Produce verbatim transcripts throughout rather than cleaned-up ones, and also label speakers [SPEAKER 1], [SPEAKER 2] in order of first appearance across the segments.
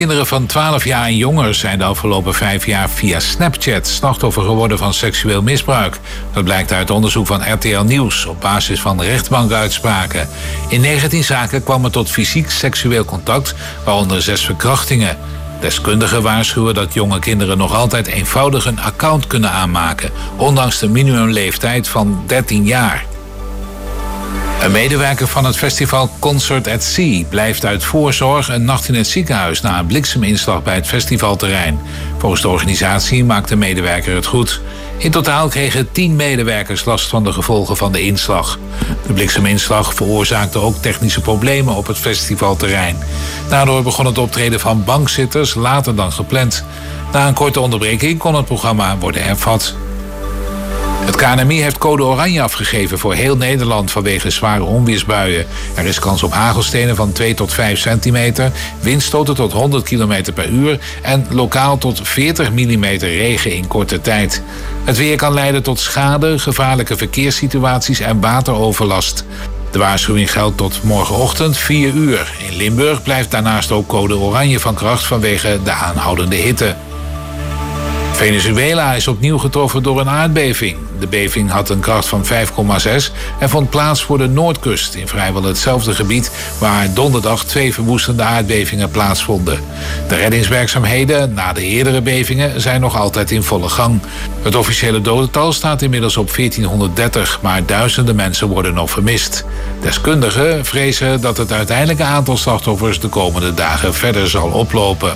[SPEAKER 1] Kinderen van twaalf jaar en jonger zijn de afgelopen vijf jaar via Snapchat slachtoffer geworden van seksueel misbruik. Dat blijkt uit onderzoek van R T L Nieuws op basis van rechtbankuitspraken. In negentien zaken kwam het tot fysiek seksueel contact, waaronder zes verkrachtingen. Deskundigen waarschuwen dat jonge kinderen nog altijd eenvoudig een account kunnen aanmaken, ondanks de minimumleeftijd van dertien jaar. Een medewerker van het festival Concert at Sea blijft uit voorzorg een nacht in het ziekenhuis na een blikseminslag bij het festivalterrein. Volgens de organisatie maakt de medewerker het goed. In totaal kregen tien medewerkers last van de gevolgen van de inslag. De blikseminslag veroorzaakte ook technische problemen op het festivalterrein. Daardoor begon het optreden van bankzitters later dan gepland. Na een korte onderbreking kon het programma worden hervat. Het K N M I heeft code oranje afgegeven voor heel Nederland vanwege zware onweersbuien. Er is kans op hagelstenen van twee tot vijf centimeter, windstoten tot honderd kilometer per uur en lokaal tot veertig millimeter regen in korte tijd. Het weer kan leiden tot schade, gevaarlijke verkeerssituaties en wateroverlast. De waarschuwing geldt tot morgenochtend vier uur. In Limburg blijft daarnaast ook code oranje van kracht vanwege de aanhoudende hitte. Venezuela is opnieuw getroffen door een aardbeving. De beving had een kracht van vijf komma zes en vond plaats voor de Noordkust, in vrijwel hetzelfde gebied waar donderdag twee verwoestende aardbevingen plaatsvonden. De reddingswerkzaamheden na de eerdere bevingen zijn nog altijd in volle gang. Het officiële dodental staat inmiddels op veertienhonderddertig, maar duizenden mensen worden nog vermist. Deskundigen vrezen dat het uiteindelijke aantal slachtoffers de komende dagen verder zal oplopen.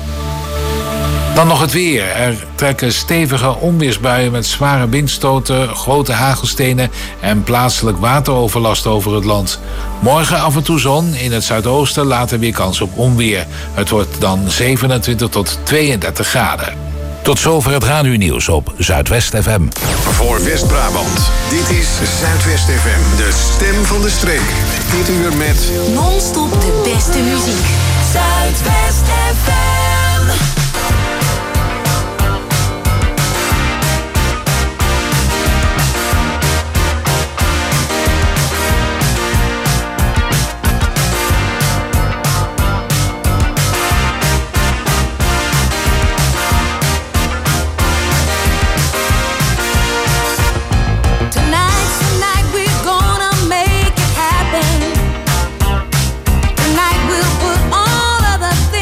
[SPEAKER 1] Dan nog het weer. Er trekken stevige onweersbuien met zware windstoten, grote hagelstenen en plaatselijk wateroverlast over het land. Morgen af en toe zon, in het zuidoosten later weer kans op onweer. Het wordt dan zevenentwintig tot tweeëndertig graden. Tot zover het radionieuws op Zuidwest F M.
[SPEAKER 2] Voor West-Brabant, dit is Zuidwest F M, de stem van de streek. Dit uur met
[SPEAKER 3] non-stop de beste muziek. Zuidwest F M.
[SPEAKER 4] Tonight we'll put all of the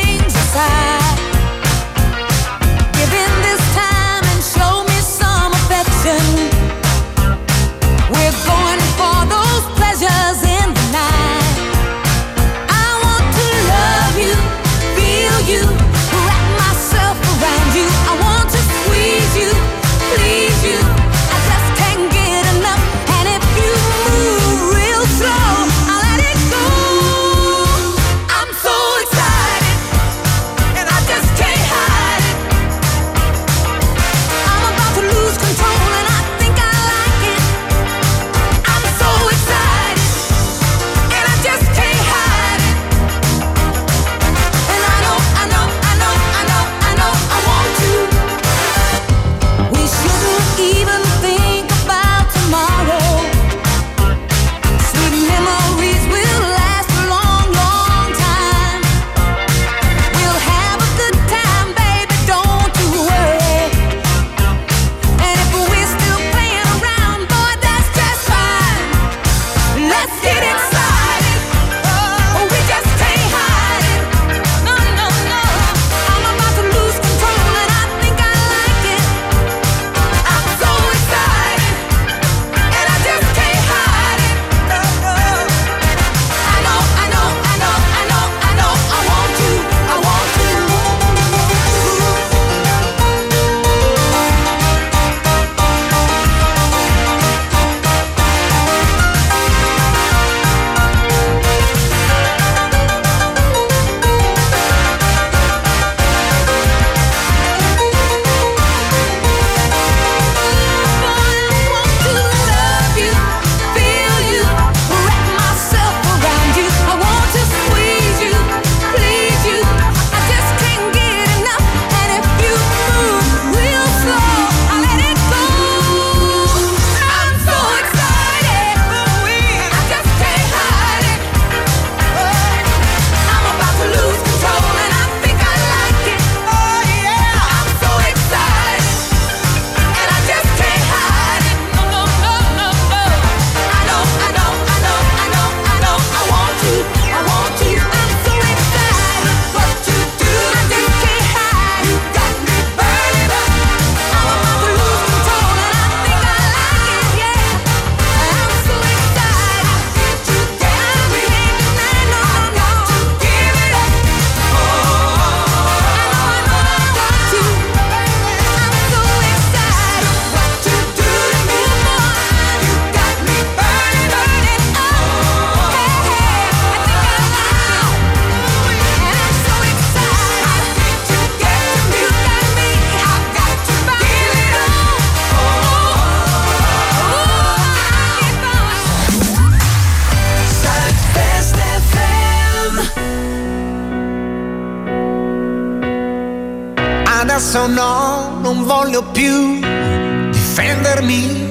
[SPEAKER 4] Adesso no, non voglio più difendermi.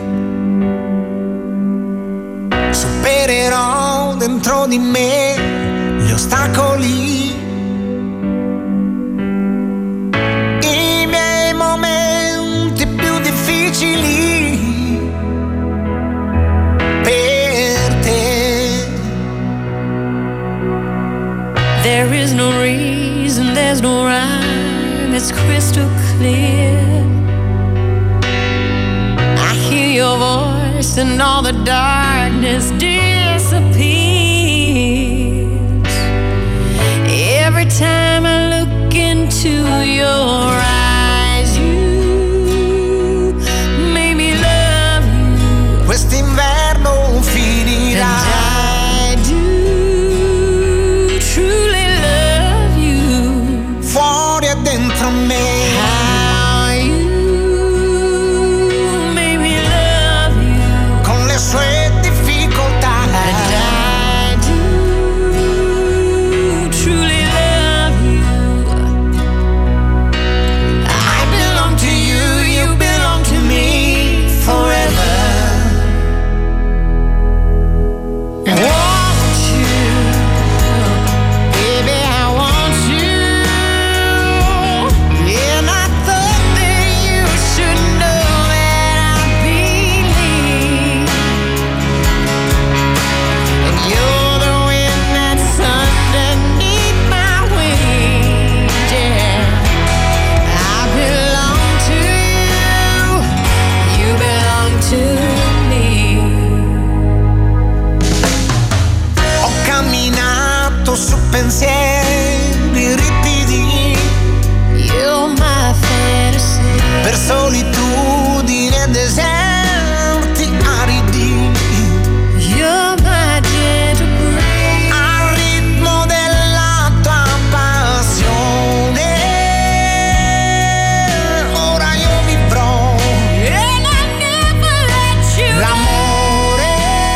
[SPEAKER 4] Supererò dentro di me gli ostacoli, i miei momenti più difficili per te.
[SPEAKER 5] There is no reason, there's no rhyme, it's crystal clear. I hear your voice and all the darkness disappears. Every time I look into your eyes, you made me love you.
[SPEAKER 4] Quest'inverno finirà.
[SPEAKER 5] And I do truly love you.
[SPEAKER 4] Fuori e dentro me.
[SPEAKER 5] How you made me love you.
[SPEAKER 4] Con le sue difficoltà.
[SPEAKER 5] And I do truly love you. I belong to you, you belong to me forever. Want you, baby, I want you. And I thought that you should know that I believe. And you're the wind that's underneath my wings, yeah. I belong to you, you belong to me.
[SPEAKER 4] Ho camminato su pensieri ripidi,
[SPEAKER 5] You're my fantasy.
[SPEAKER 4] per solitudine e deserti aridi,
[SPEAKER 5] You're my gentle breeze.
[SPEAKER 4] al ritmo della tua passione. Ora io vivrò
[SPEAKER 5] And I never let you
[SPEAKER 4] l'amore,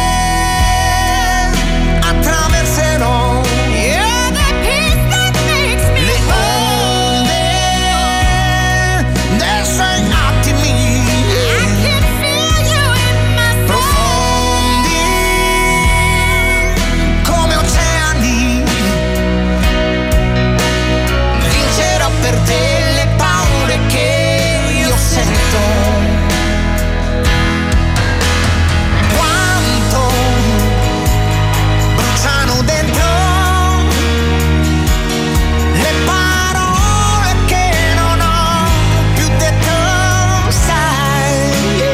[SPEAKER 4] attraverserò
[SPEAKER 5] You're the peace that makes me
[SPEAKER 4] le
[SPEAKER 5] whole.
[SPEAKER 4] onde dei suoi attimi
[SPEAKER 5] I can feel you in my soul.
[SPEAKER 4] profondi come oceani. Vincerò per te le paure che io sento. Quanto bruciano dentro le parole che non ho più detto, sai.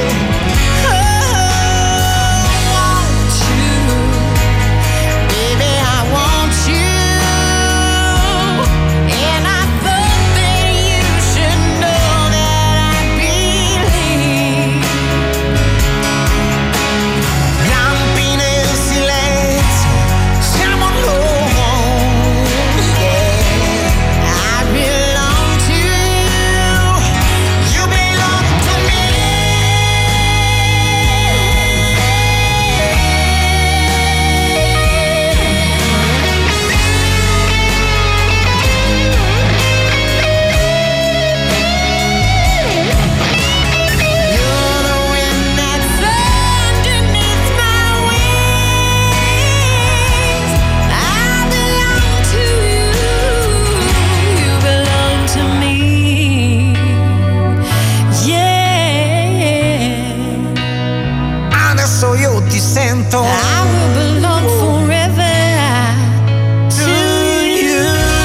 [SPEAKER 5] I want you, baby, I want you. And I thought that you should know that I believe.
[SPEAKER 4] Lampi nel silenzio, siamo noi, yeah.
[SPEAKER 5] I belong to you.
[SPEAKER 4] You belong to me.
[SPEAKER 5] You're the wind that's underneath my wings. I belong to you, you belong to me. Yeah,
[SPEAKER 4] Adesso io ti sento.
[SPEAKER 5] I will belong forever to you.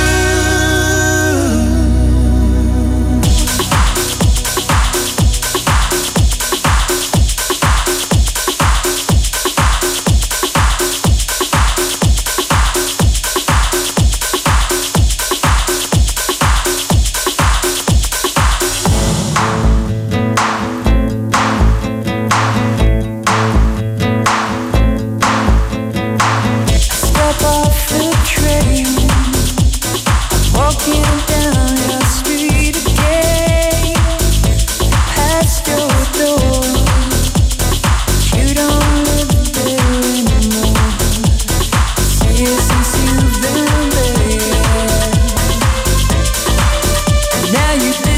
[SPEAKER 5] Step off the train, walking down your street again, past your door. You don't live there anymore. See you since you've been there. And now you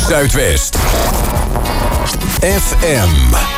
[SPEAKER 2] Zuidwest. F M.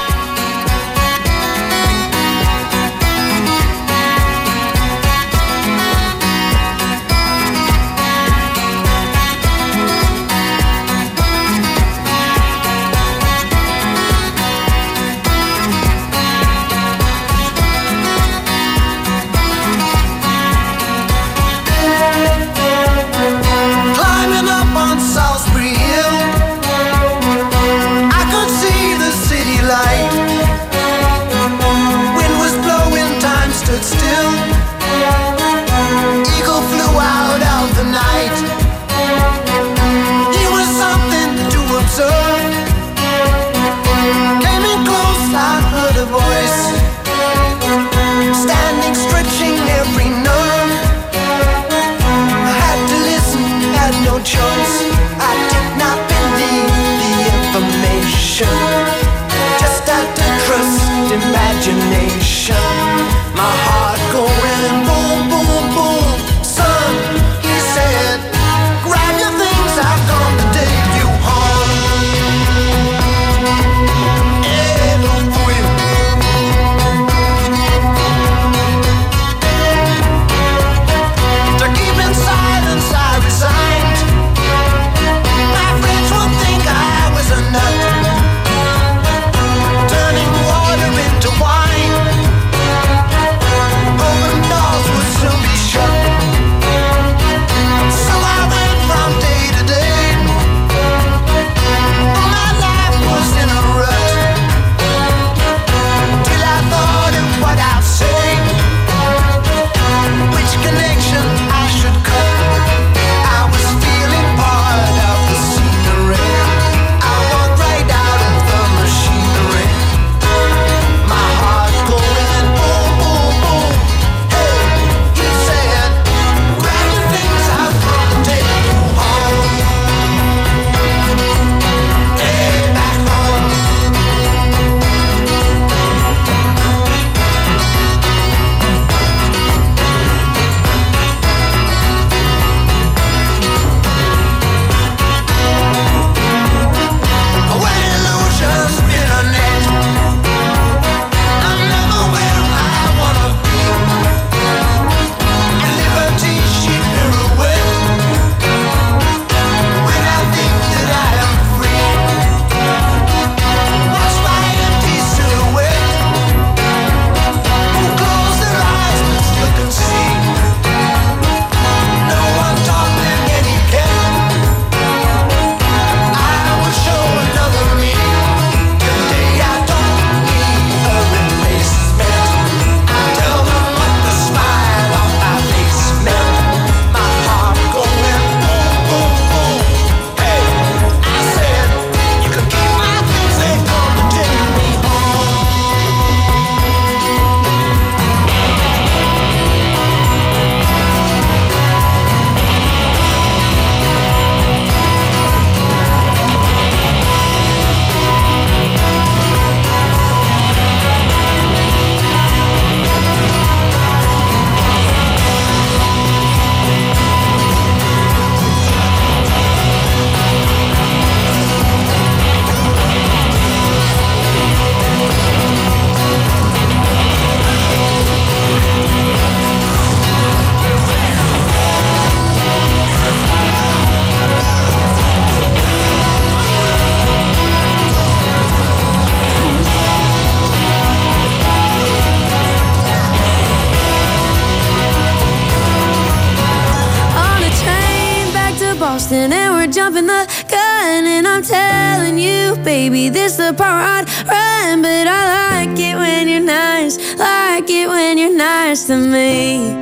[SPEAKER 5] Boston and we're jumping the gun, and I'm telling you, baby, this the part I'd run. But I like it when you're nice, like it when you're nice to me.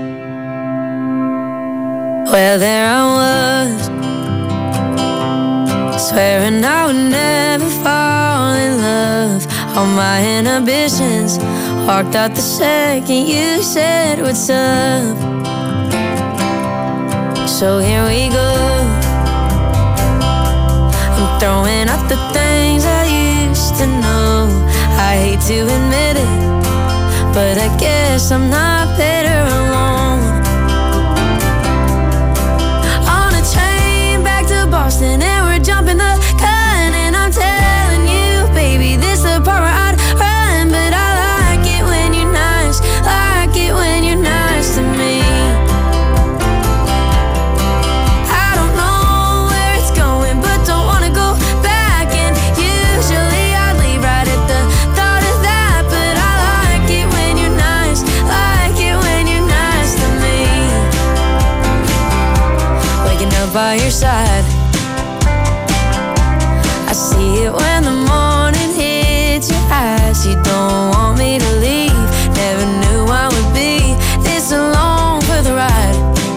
[SPEAKER 5] Well, there I was, swearing I would never fall in love. All my inhibitions walked out the second you said what's up. So here we go, I'm throwing out the things I used to know. I hate to admit it, but I guess I'm not better alone. On a train back to Boston and we're jumping the car, right by your side. I see it when the morning hits your eyes. You don't want me to leave. Never knew I would be this alone for the ride.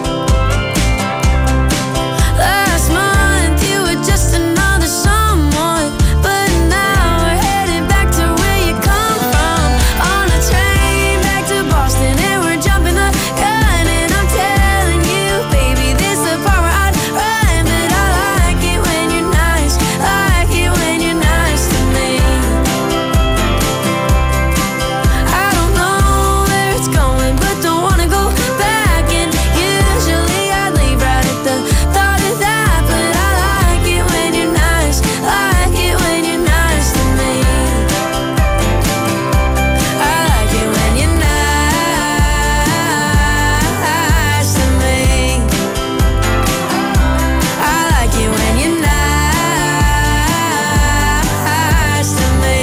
[SPEAKER 5] Last month you were just another someone, but now we're heading back to where you come from. On a train back to Boston and we're jumping the gun. And I'm telling you, baby, this the part where I'd run. But I like it when you're nice, like it when you're nice to me. I don't know where it's going, but don't wanna go back. And usually I leave right at the thought of that. But I like it when you're nice, like it when you're nice to me. I like it when you're nice to me. I like it when you're nice to me.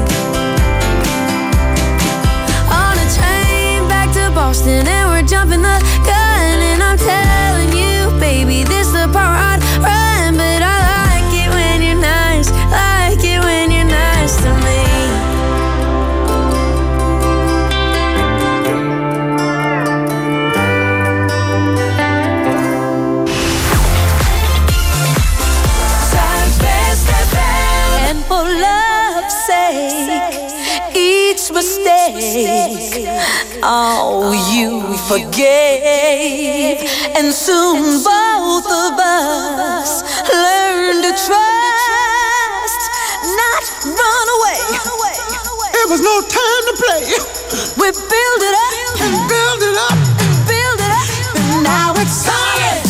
[SPEAKER 5] On a train back to Boston and we're jumping the gun. And I'm telling you, baby, this the part where I'd run. But I like it when you're nice, like it when you're nice to me.
[SPEAKER 3] And for love's sake, each mistake, oh, you forgave. And soon both of us learn to trust, not run away.
[SPEAKER 4] There was no time to play.
[SPEAKER 3] We build it up,
[SPEAKER 4] And build it up.
[SPEAKER 3] build it up, and now it's solid.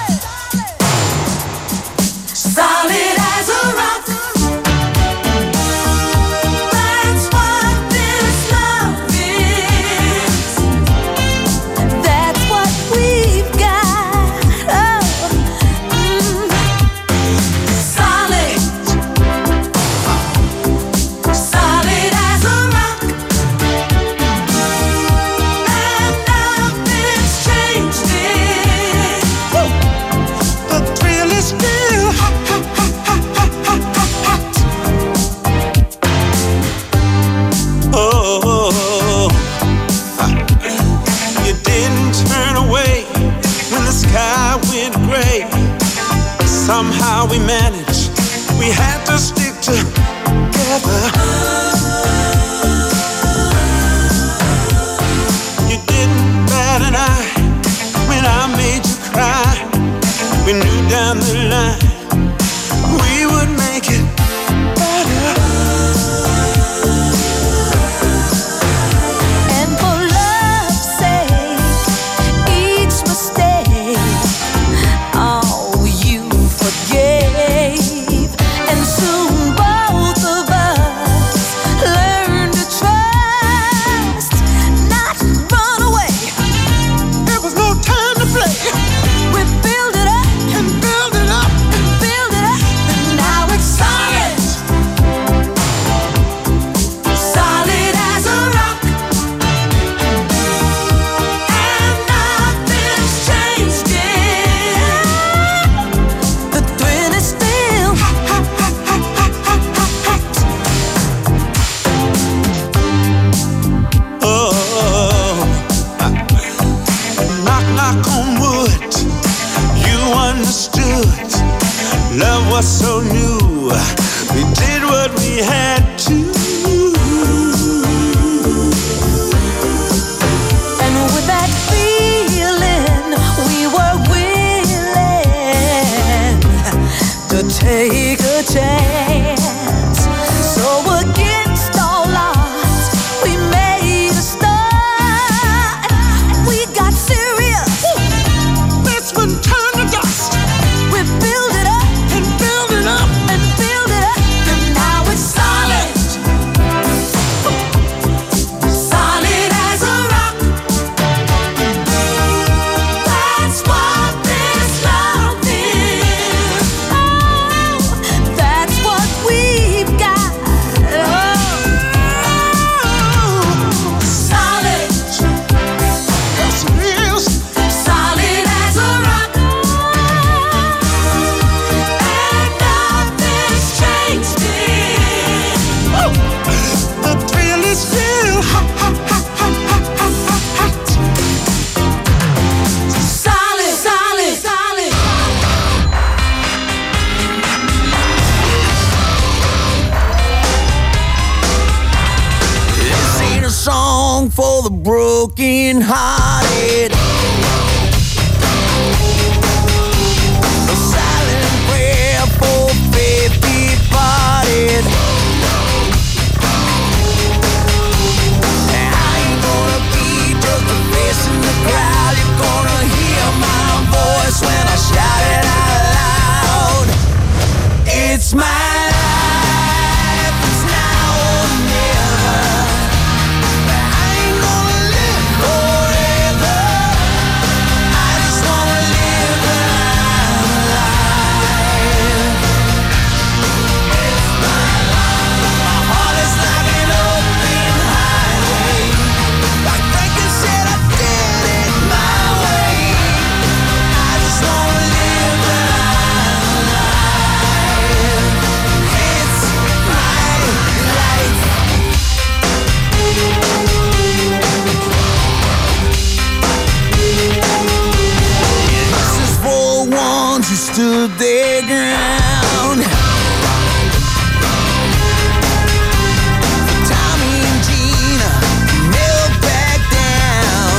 [SPEAKER 3] Solid as a rock. That's what this love is. That's what we've got. Oh, mm. Solid. Solid as a rock. And nothing's changed it.
[SPEAKER 4] The thrill is still hot, hot, hot, hot, hot, hot, hot, hot.
[SPEAKER 6] Oh, you didn't turn away when the sky went gray. Somehow we managed. We had to stick together. You didn't bat an eye when I made you cry. We knew down the line we would make it better.
[SPEAKER 3] And for love's sake, each mistake, oh, you forgave. And soon both of us learn to trust, not run away.
[SPEAKER 4] There was no time to play.
[SPEAKER 3] We build it up,
[SPEAKER 4] And build it up.
[SPEAKER 3] build it up, and now it's solid. Solid as a rock. And nothing's changed it. The thrill is still
[SPEAKER 4] Hot, hot, hot, hot, hot, hot, hot, hot.
[SPEAKER 6] Oh, knock, knock on wood. You understood. Love was so new. We did what we had to.
[SPEAKER 3] And with that feeling, we were willing to take a chance. So against all odds, we made a start. We got serious.
[SPEAKER 4] This one turned to dust.
[SPEAKER 3] We build it up
[SPEAKER 4] And build it up.
[SPEAKER 3] and build it up, and now it's solid. Solid as a rock. That's what this love is. Oh, that's what we
[SPEAKER 4] the broken hearted. A silent prayer for faith departed. And I ain't gonna be just a face in the crowd. You're gonna hear my voice when I shout it out loud. It's my life, it's now or never. I ain't gonna live forever. I just wanna live when I'm alive. It's my life. My heart is like an open highway. Like Franklin said, I did it my way. I just wanna live when I'm alive. It's my life. This is for ones who stood their ground. For Tommy and Gina, who never back down.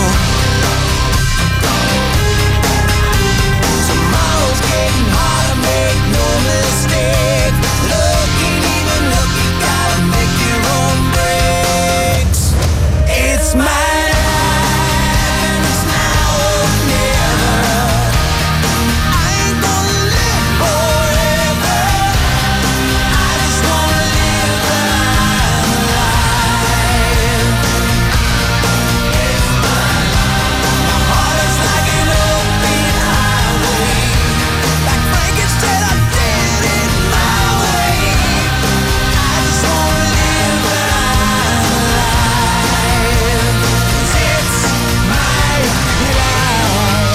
[SPEAKER 4] Tomorrow's getting harder, make no mistake. Looking even look, you gotta make your own breaks. It's my life, and it's now or never. I ain't gonna live forever. I just wanna live when I'm alive. It's my life. My heart is like an open highway. Like Franklin said, I did it my way. I just wanna live when I'm alive. 'Cause it's my life.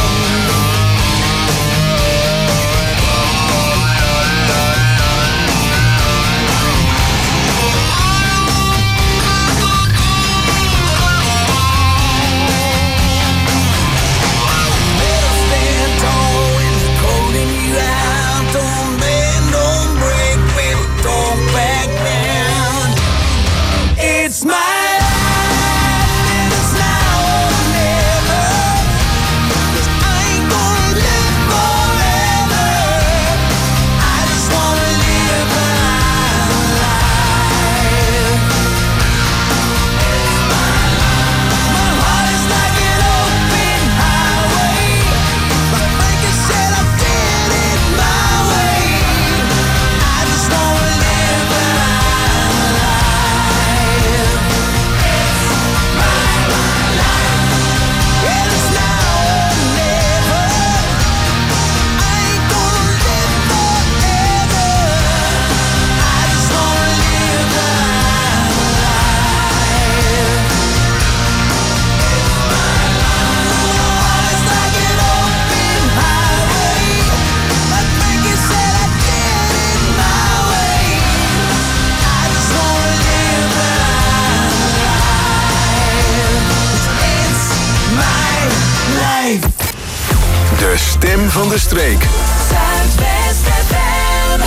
[SPEAKER 4] Better stand tall when it's calling you out. Don't bend, don't break, baby, don't back down. It's my life, and it's now or never. 'Cause I ain't gonna live forever. I just wanna live when I'm alive. My heart is like an open highway. Like Franklin said, I did it my way. I just wanna live when I'm alive. It's my life, and it's now or never. I ain't gonna live forever. I just wanna live when I'm alive. It's like an open highway. Like Franklin said, I did it my way. I just wanna live when I'm alive. It's my life.
[SPEAKER 2] De stem van de streek.
[SPEAKER 3] Zuidwest F M.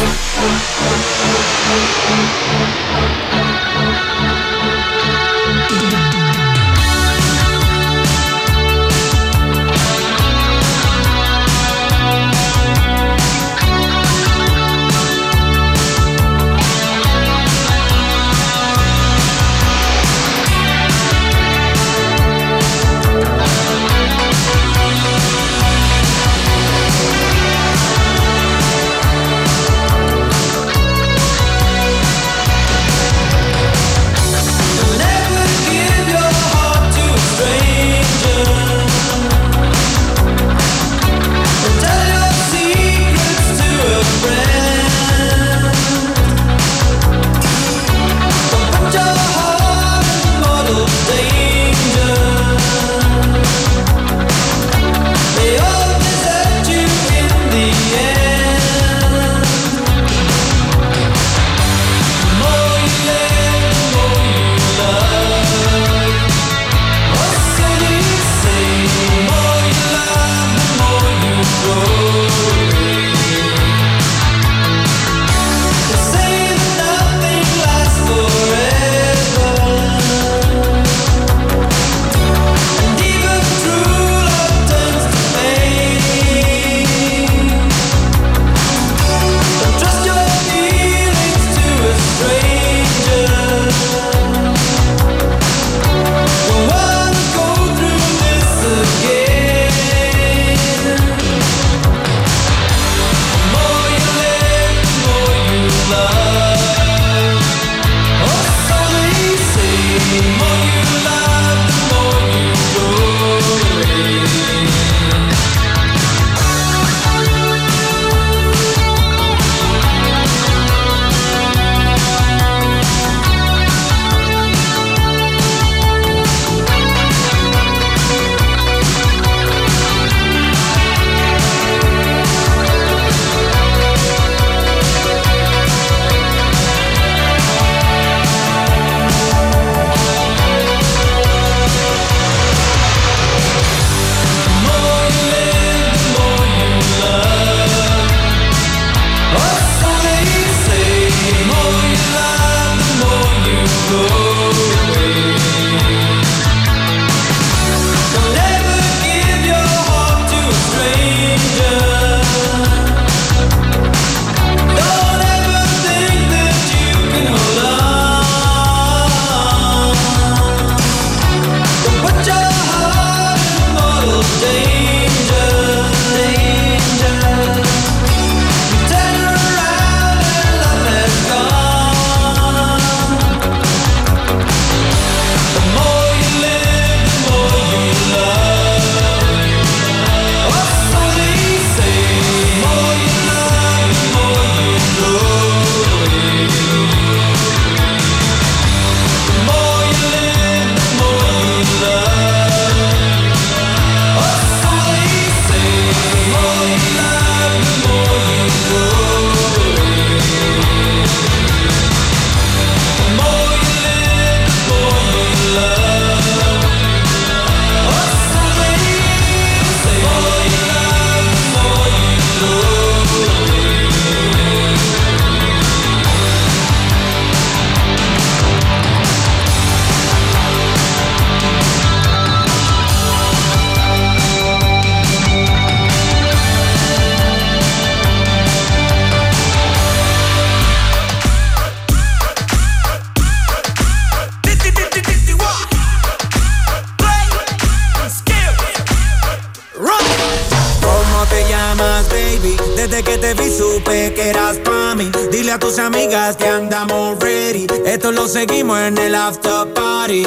[SPEAKER 4] llamas, baby? Desde que te vi supe que eras pa' mí. Dile a tus amigas que andamos ready. Esto lo seguimos en el after party.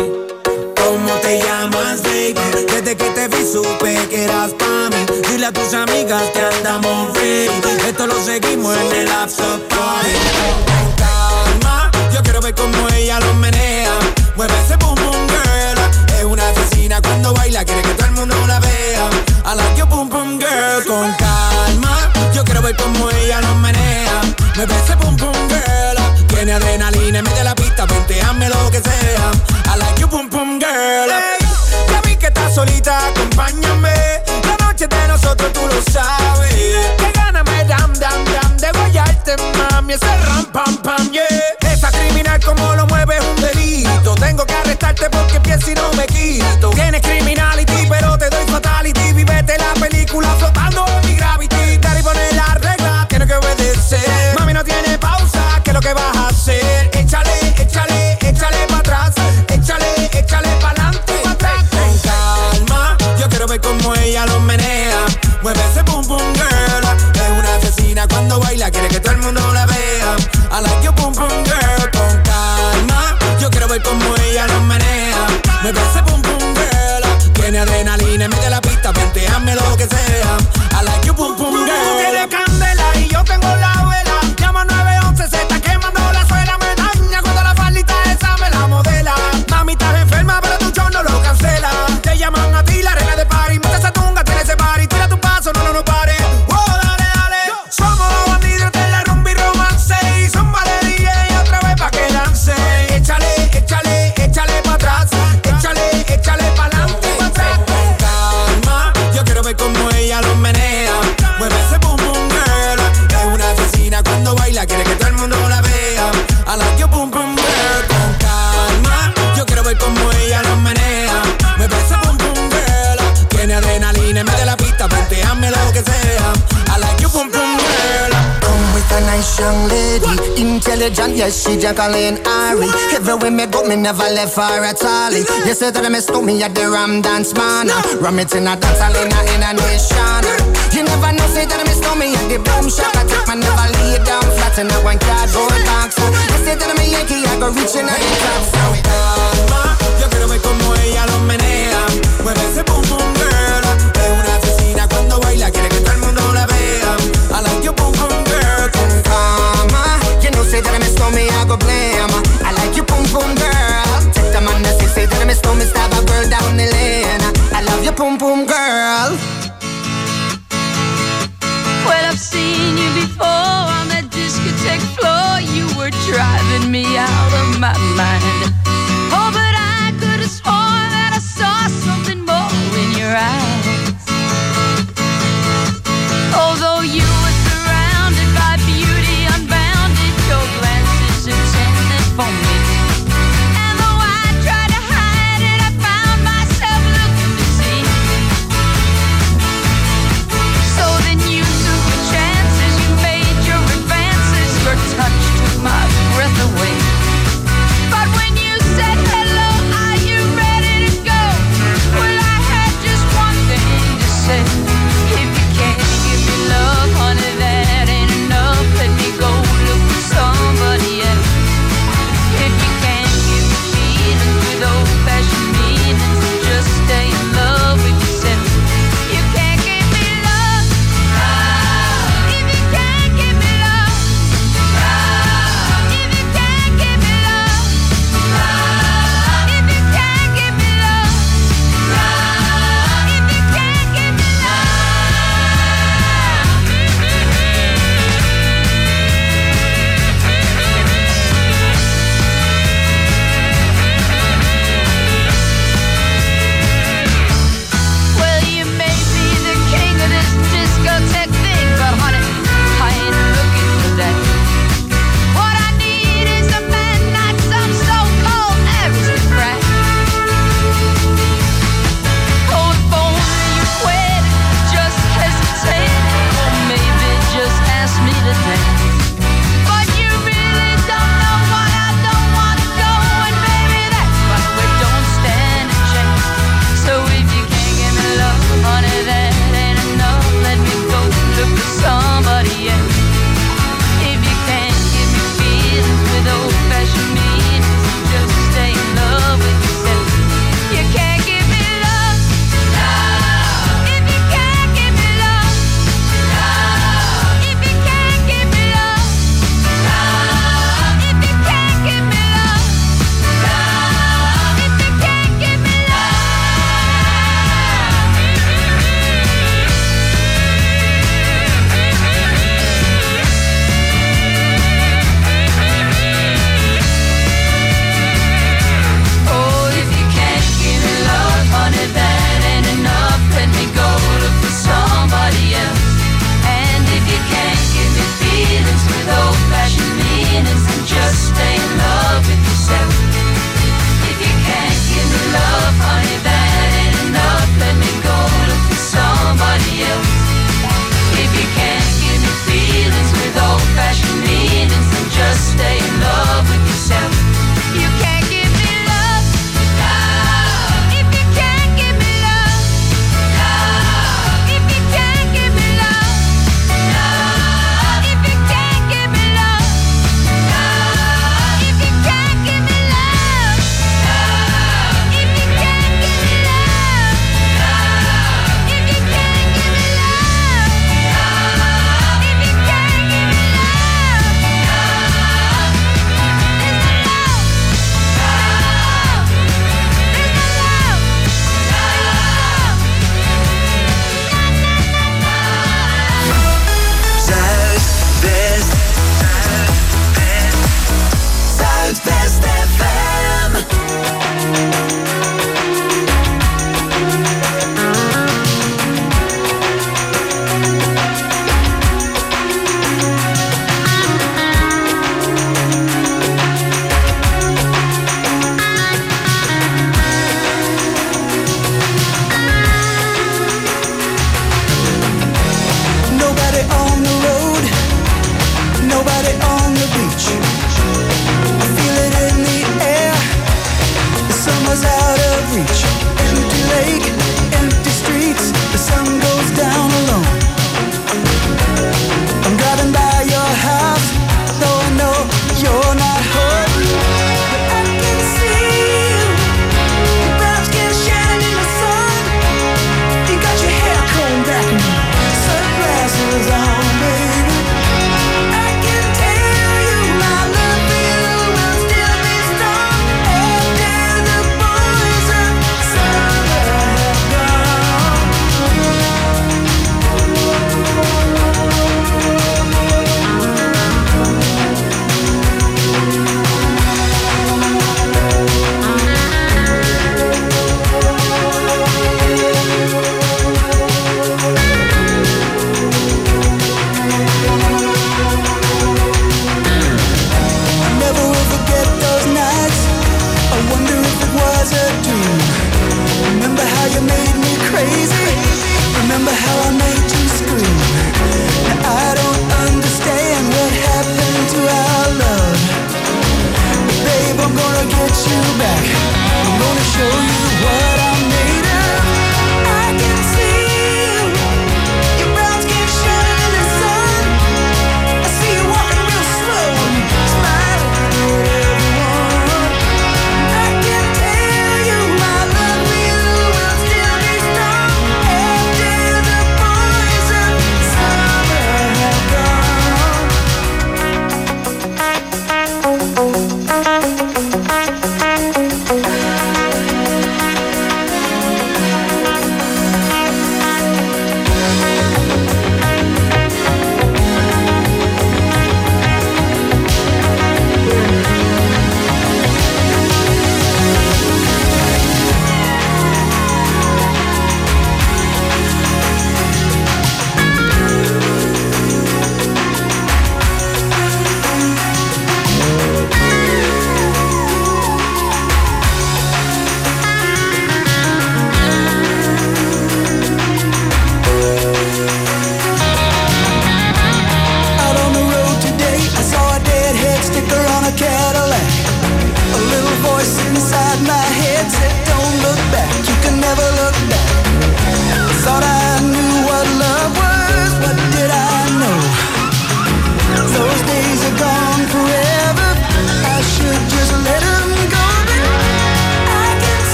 [SPEAKER 4] ¿Cómo te llamas, baby? Desde que te vi supe que eras pa' mí. Dile a tus amigas que andamos ready. Esto lo seguimos en el after party. Con calma, yo quiero ver cómo ella lo menea. Mueve ese boom boom girl. Es una asesina cuando baila, quiere que todo el mundo la vea. I like your boom boom girl. Con calma, yo quiero ver cómo ella lo menea. Mueve ese boom boom girl. Tiene adrenalina, mete la pista, vente, hazme lo que sea. I like your boom boom girl. Hey, ya vi que estás solita, acompáñame. La noche de nosotros tú lo sabes. Que gana me dam dam dam de guayarte, mami. Ese ram pam pam, yeah. Esa criminal como lo mueve es un delito. Tengo que arrestarte porque pienso y no me quito. Tienes criminality, pero te doy fatality. Vivete la película flotando en mi gravity. Dar y poner la regla, tiene que obedecer. Mami no tiene pausa, ¿qué es lo que vas a hacer? Échale, échale, échale pa' atrás. Échale, échale pa'lante, pa' atrás. Con calma, yo quiero ver cómo ella lo menea. Mueve ese boom boom girl. Es una asesina cuando baila, quiere que todo el mundo la vea. I like your boom boom girl. Con calma, yo quiero ver cómo ella lo menea. Mueve ese boom boom girl. Tiene adrenalina, mete la pista, vente, hazme lo que sea. I like your boom boom girl. Tú tienes candela y yo tengo la vela. Llama nueve once, se está quemando la suela. Me daña cuando la faldita esa me la modela. Mami, estás enferma, pero tu show no lo cancela. Te llaman a ti la reina de party. Mete esa tunga, tiene ese party. Tira tu paso, no, no, no pare. Wow, dale, dale. Somos los bandidos de la rumba y romance. Y son valería y otra vez pa' que lance. Échale, échale, échale pa' atrás. Échale, échale pa'lante, pa' atrás. Con calma, yo quiero ver cómo ella lo menea. Mueve ese boom boom girl. Es una asesina cuando baila, quiere que todo el mundo la vea. I like your boom boom girl. Con calma, yo quiero ver cómo ella lo menea. Mueve ese boom boom girl. Tiene adrenalina, mete la pista, vente, hazme lo que sea. I like your boom boom girl.
[SPEAKER 7] Come with a nice young lady, intelligent, yes, she Jacqueline Ari. Everywhere me go, me never left her at all. You say that me stole me at the Ram Dance Man. Ram it in a dance hall in a, in a nation. You never know, say that me stole me at the Boom Shop. I take my never lay down flat in a one cardboard box. You say that me Yankee, I go reaching at the top. So
[SPEAKER 4] calma, yo quiero ver cómo ella lo menea. Mueve ese boom boom girl. Es una asesina cuando baila, quiere que todo el mundo la vea. I like your boom boom girl.
[SPEAKER 7] Con calma, you know say that me stole me, I go blame. I like your boom boom girl. Take the man that say that me stole me, stab a girl down the lane. I love your boom boom girl.
[SPEAKER 5] Well, I've seen you before on that discotheque floor. You were driving me out of my mind. Oh, but I could have sworn that I saw something more in your eyes. Although you were surrounded by beauty unbounded, your glances intended for me. And though I tried to hide it, I found myself looking to see. So then you took the chances, you made your advances. Your touch took my breath away. But when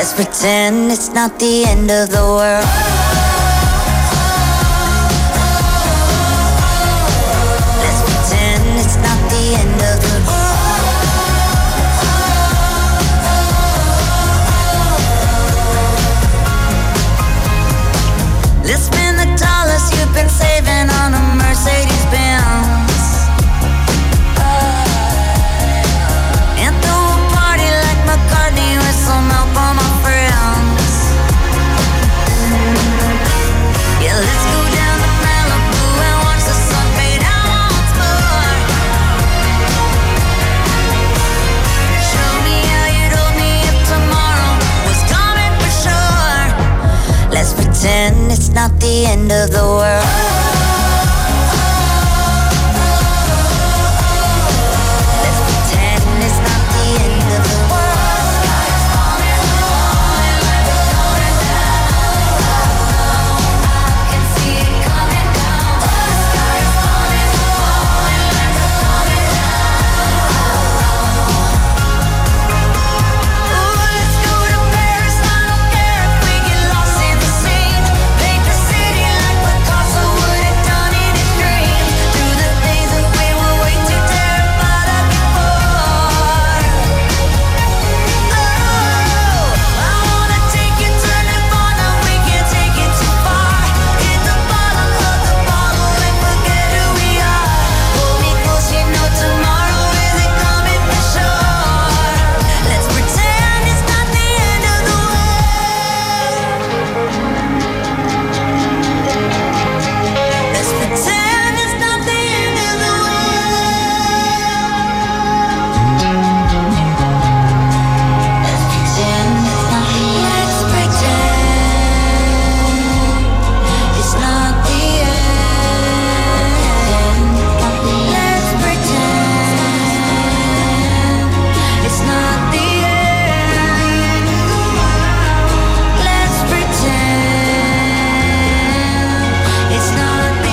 [SPEAKER 3] Let's pretend it's not the end of the world. Let's pretend it's not the end of the world. Let's spend the dollars you've been saving on a Mercedes Benz and throw a party like McCartney with some help on my friends. Yeah, let's go down to Malibu and watch the sun fade out once more. Show me how you'd hold me if tomorrow was coming for sure. Let's pretend it's not the end of the world. Let's pretend it's not the end of the world. Sky's falling, falling, falling down. I can see it coming down. The sky's falling, falling, falling down. Ooh, let's go to Paris. I don't care if we get lost in the scene. Paint the city like Picasso would have done in his dream. Do the things that we were way too terrified of before. Oh, I wanna take you to Nirvana. We can't take it too far. Hit the bottom of the bottle and forget who we are. Hold me close, you know tomorrow isn't coming for sure. Let's pretend it's not the end of the world. Let's pretend it's not the end of the Let's pretend it's not the end. Let's pretend it's not the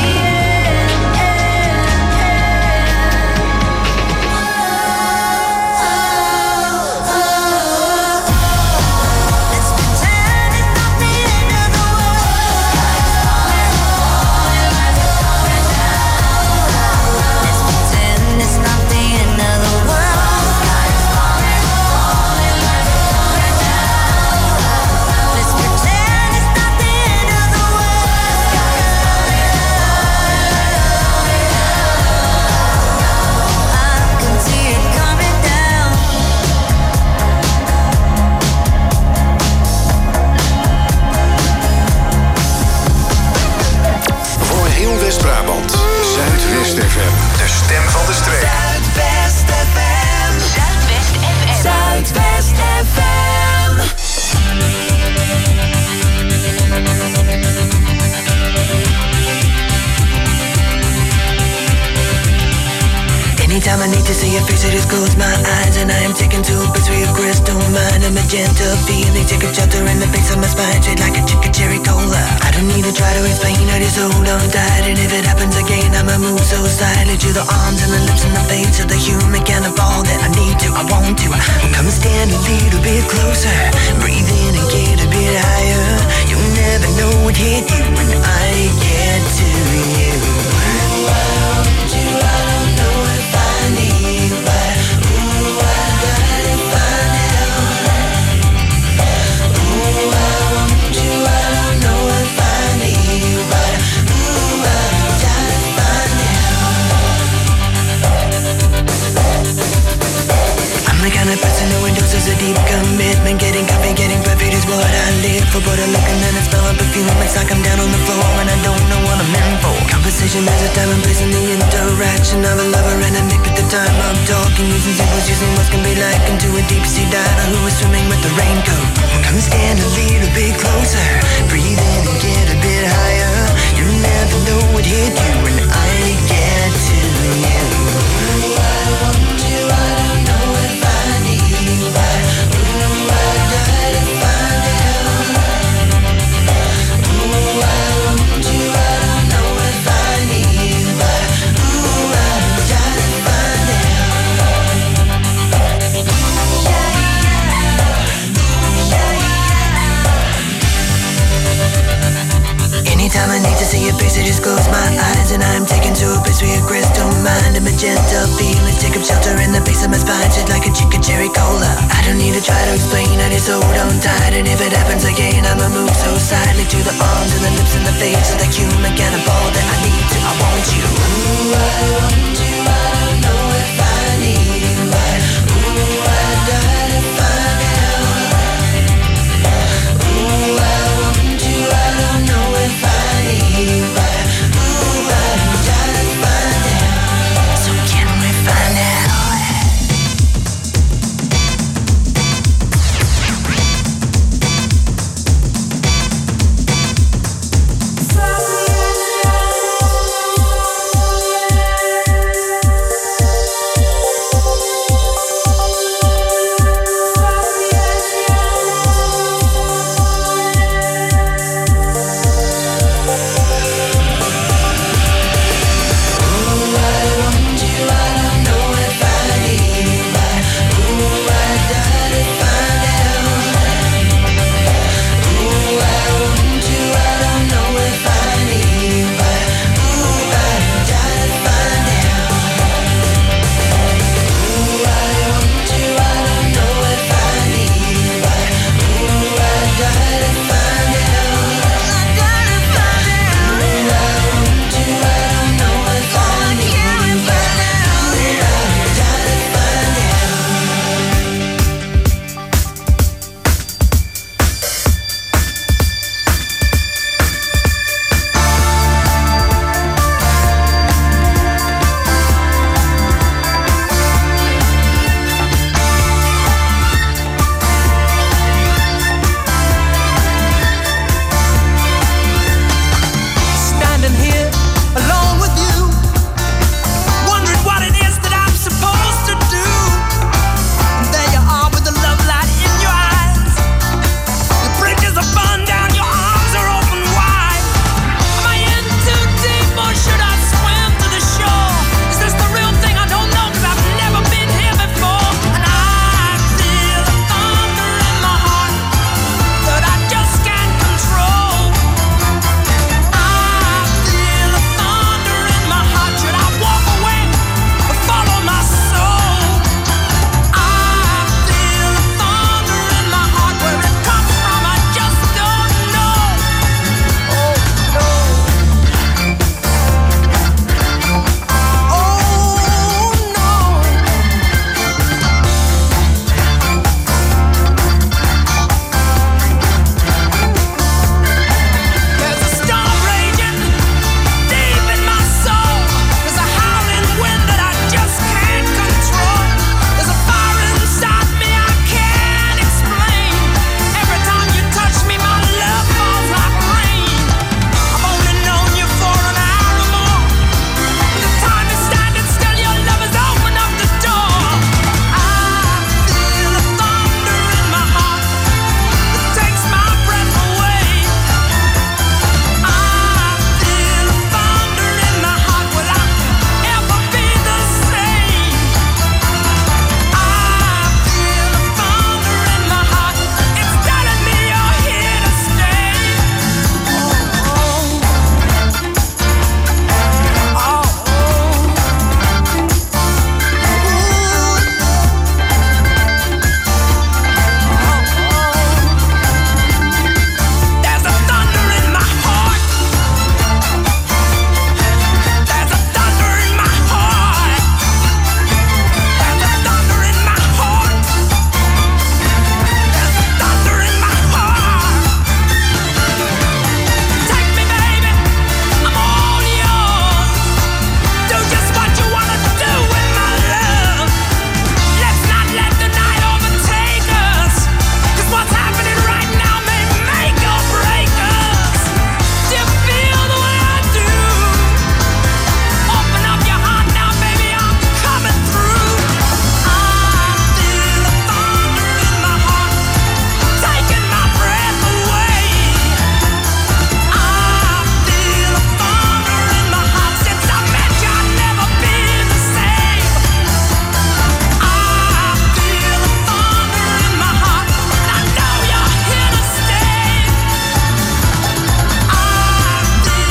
[SPEAKER 3] Let's pretend it's not the end of the world. Let's pretend it's not the end of the world. Let's pretend it's not the end of the world. I can see it coming down.
[SPEAKER 2] Voor heel West-Brabant. Zuidwest F M. De stem van de streek.
[SPEAKER 4] Zuidwest F M. Zuidwest F M. Zuidwest F M. Anytime I need to see your face, I just close my eyes and I am taken to a place where your crystal mind, a magenta feeling, take a shelter in the base of my spine, straight like a chicken cherry cola. I don't need to try to explain, I just hold on tight, and if it happens again, I'ma move so silently to the arms and the lips and the face of the human kind of all that I need to, I want to. Come stand a little bit closer, breathe in and get a bit higher. You'll never know what hit you when I get to you. Ooh, I want you, I don't know if I need, but ooh, I gotta find out. Ooh, I want you, I don't know if I need, but ooh, I gotta find out. I'm the kind of person who endorses a deep commitment. Getting coffee, getting perfect is what I live for. But I look and then I smell a perfume. It's like I'm down on the floor and I don't know what I'm in for. Conversation has a time and place in the interaction of a lover and a nick at the time I'm talking. Using symbols, using what can be like into a deep sea diver who is swimming with the raincoat. Come stand a little bit closer, breathe in and get a bit higher. You never know what hit you when I get to you. Ooh, I want you, I don't know if I need, but ooh, I gotta find out. Ooh, I want you, I don't know if I need, but ooh, I gotta find out. Yeah, yeah, yeah, yeah.
[SPEAKER 8] shelter in the base of my spine, shit like a chicken cherry cola. I don't need to try to explain, I just hold on tight. And if it happens again, I'ma move so silently to the arms and the lips and the face of the human cannibal that I need to, I want you. Ooh, I want you, I don't know if I need you. I, ooh, I die to find out. Ooh, I want you, I don't know if I need you. I, ooh, I die to find out. So can we find out?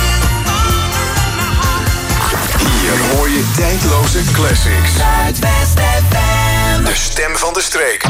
[SPEAKER 2] Tijdloze classics.
[SPEAKER 8] Zuidwest
[SPEAKER 2] de streek.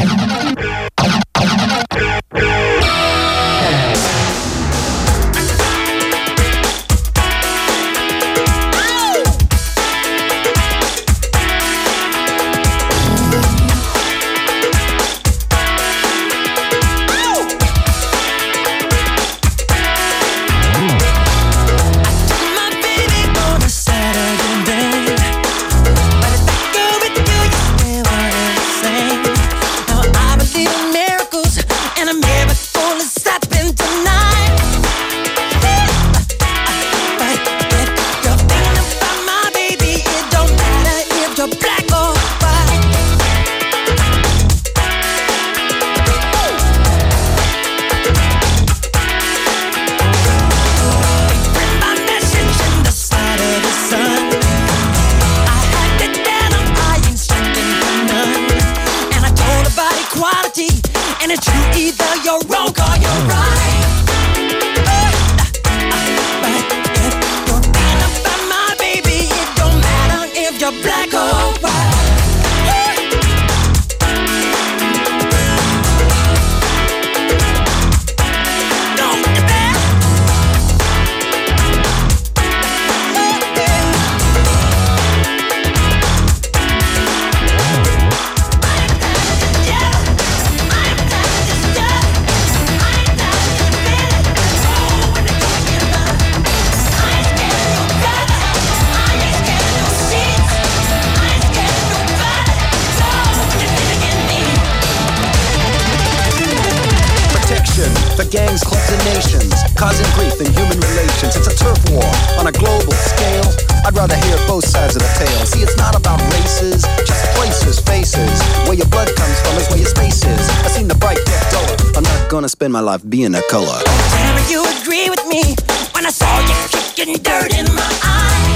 [SPEAKER 9] Spend my life being a color.
[SPEAKER 4] Damn, you agree with me when I saw you kicking dirt in my eye.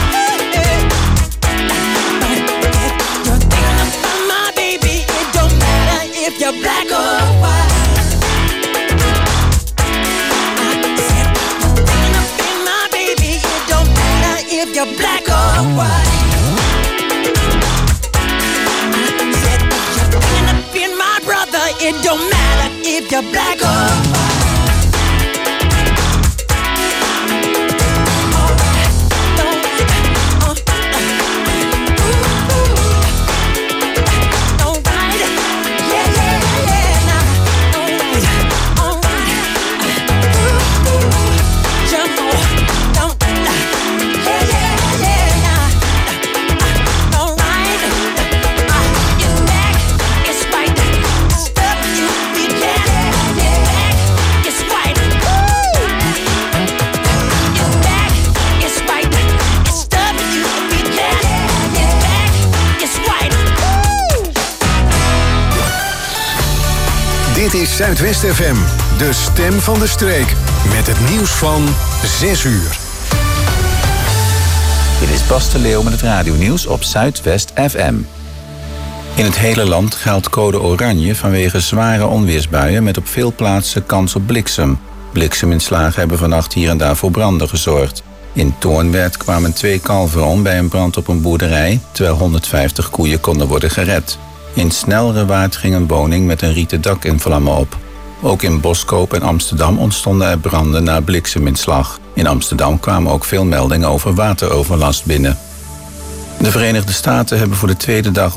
[SPEAKER 4] You're thinking about my baby. It don't matter if you're black or white. I said you're thinking about my baby. It don't matter if you're black or white. I said you're thinking about my brother. It don't matter if you're black or white.
[SPEAKER 2] Dit is Zuidwest F M, de stem van de streek. Met het nieuws van zes uur.
[SPEAKER 10] Dit is Bas de Leeuw met het radionieuws op Zuidwest F M. In het hele land geldt code oranje vanwege zware onweersbuien met op veel plaatsen kans op bliksem. Blikseminslagen hebben vannacht hier en daar voor branden gezorgd. In Toornwerd kwamen twee kalveren om bij een brand op een boerderij, terwijl honderdvijftig koeien konden worden gered. In Snelrewaard ging een woning met een rieten dak in vlammen op. Ook in Boskoop en Amsterdam ontstonden er branden na blikseminslag. In Amsterdam kwamen ook veel meldingen over wateroverlast binnen. De Verenigde Staten hebben voor de tweede dag